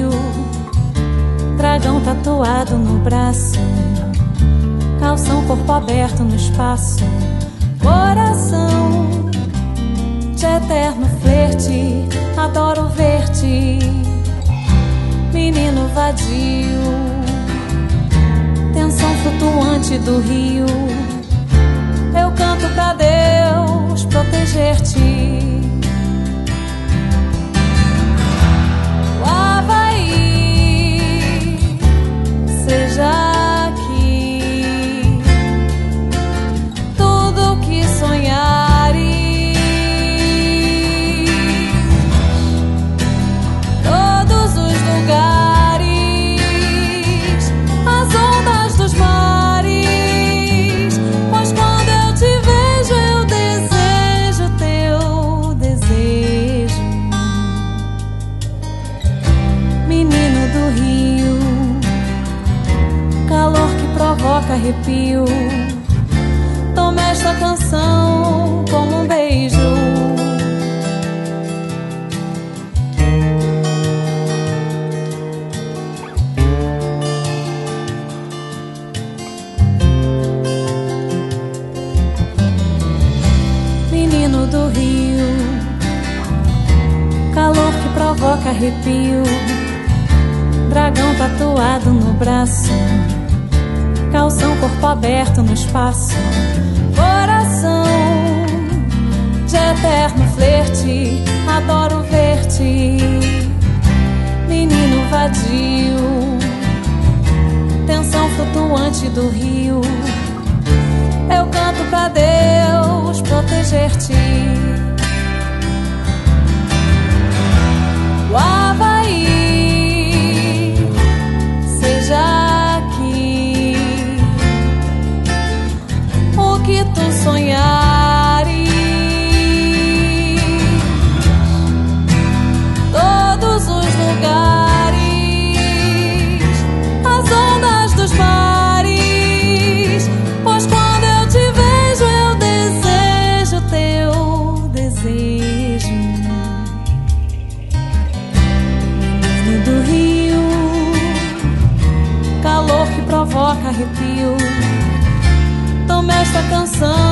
rio, dragão tatuado no braço, calção, corpo aberto no espaço, coração de eterno flerte, adoro ver-te, menino vadio, tensão flutuante do rio, eu canto pra Deus proteger-te. O Havaí seja aqui, tudo que sonhares, todos os lugares, as ondas dos mares, pois quando eu te vejo eu desejo teu desejo. Menino do rio, calor que provoca arrepio, toma esta canção como um beijo. Menino do rio, calor que provoca arrepio, dragão tatuado no braço, calção, corpo aberto no espaço, coração de eterno flerte, adoro ver-te, menino vadio, tensão flutuante do rio, eu canto pra Deus proteger-te. O Havaí seja aqui, o que tu sonhares, todos os lugares, as ondas dos mares, pois quando eu te vejo eu desejo teu desejo. Menino do rio, calor que provoca arrepio, toma esta canção